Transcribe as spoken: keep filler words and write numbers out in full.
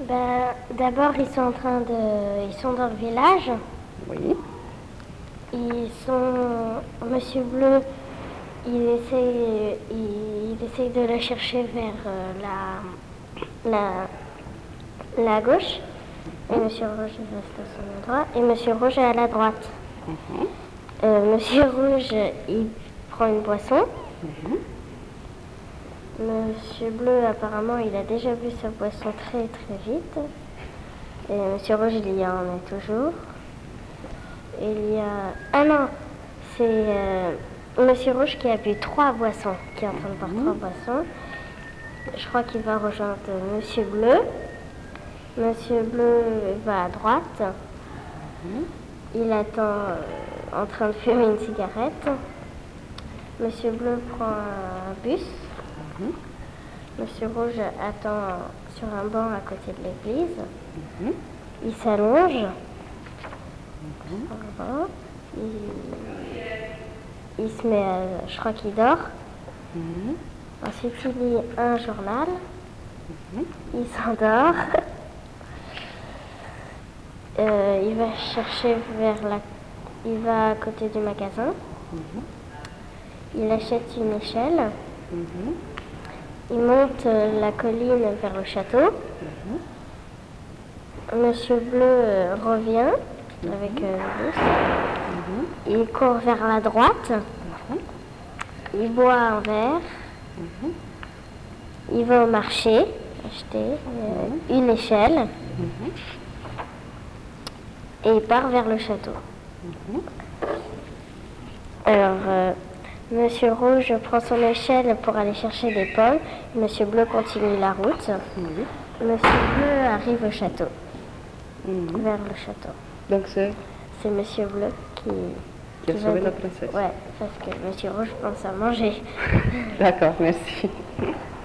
Ben, d'abord, ils sont en train de... Ils sont dans le village. Oui. Ils sont... Monsieur Bleu, il essaye, il, il essaye de la chercher vers euh, la, la, la gauche. Et Monsieur Rouge, il reste à son endroit. Et Monsieur Rouge est à la droite. Mhm. Euh, Monsieur Rouge, il prend une boisson. Mhm. Monsieur Bleu, apparemment, il a déjà bu sa boisson très très vite. Et Monsieur Rouge, il y en est toujours. Et il y a... Ah non, c'est euh, Monsieur Rouge qui a bu trois boissons, qui est en train de boire trois boissons. Je crois qu'il va rejoindre Monsieur Bleu. Monsieur Bleu va à droite. Il attend euh, en train de fumer une cigarette. Monsieur Bleu prend un bus. Mhm. Monsieur Rouge attend sur un banc à côté de l'église. Mhm. Il s'allonge. Mhm. Voilà. Il... il se met à... Je crois qu'il dort. Mhm. Ensuite, il lit un journal. Mhm. Il s'endort. Euh, il va chercher vers la... Il va à côté du magasin. Mhm. Il achète une échelle. Mhm. Il monte euh, la colline vers le château. Mhm. Monsieur Bleu euh, revient avec euh, le bus. Mhm. Il court vers la droite. Mhm. Il boit un verre. Mhm. Il va au marché acheter euh, une échelle. Mhm. Et il part vers le château. Mhm. Alors, euh, Monsieur Rouge prend son échelle pour aller chercher des pommes. Monsieur Bleu continue la route. Oui. Monsieur Bleu arrive au château, Mhm. vers le château. Donc c'est C'est Monsieur Bleu qui... qui a va sauvé dé- la princesse. Ouais, parce que Monsieur Rouge pense à manger. D'accord, merci.